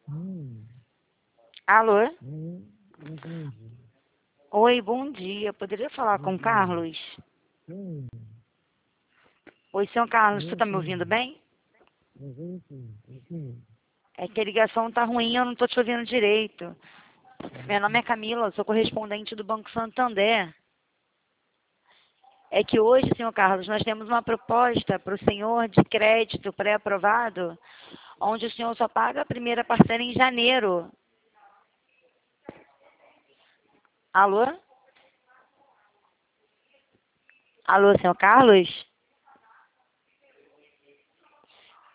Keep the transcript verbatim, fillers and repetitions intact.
Hum, Alô? hum, entendi. Oi, bom dia. Poderia falar com o Entendi. Carlos? Hum, Oi, senhor Carlos, não você está me ouvindo entendi. bem? Entendi. Entendi. É que a ligação tá ruim, eu não estou te ouvindo direito. Meu nome Hum, é Camila, eu sou correspondente do Banco Santander. É que hoje, senhor Carlos, nós temos uma proposta para o senhor de crédito pré-aprovado, onde o senhor só paga a primeira parcela em janeiro. Alô? Alô, senhor Carlos?